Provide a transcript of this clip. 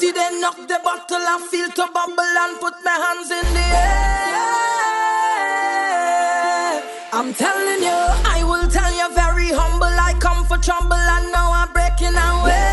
Then knock the bottle and feel to bubble and put my hands in the air. I'm telling you, I will tell you very humble. I come for trouble and now I'm breaking away.